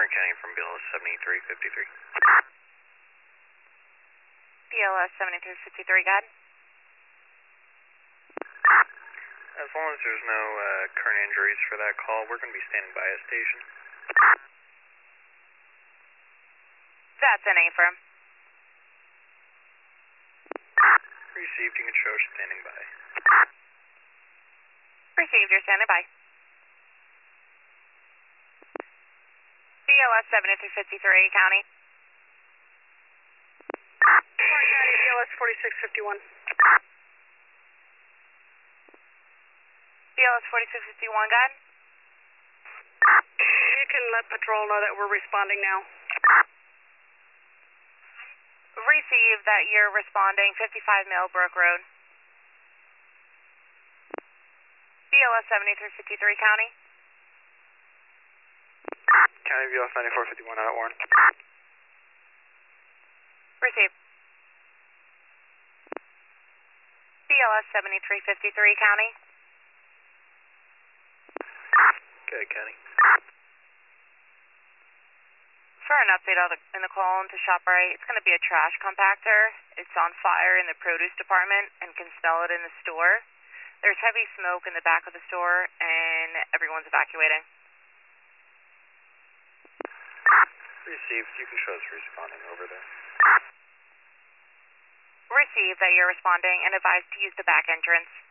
Warren County from BLS 7353. BLS 7353, God. As long as there's no current injuries for that call, we're going to be standing by at station. That's an affirm. Received, you can show us standing by. Received, you're standing by. BLS 7353, County. Warren County, BLS 4651. BLS 4651, God. You can let patrol know that we're responding now. Received that you're responding, 55 Millbrook Road. BLS 7353, County. County BLS 9451 out at Warren. Received. BLS 7353, County. Okay, County. For an update in the call into ShopRite, it's going to be a trash compactor. It's on fire in the produce department and can smell it in the store. There's heavy smoke in the back of the store and everyone's evacuating. Received, you can show us responding over there. Received that you're responding and advised to use the back entrance.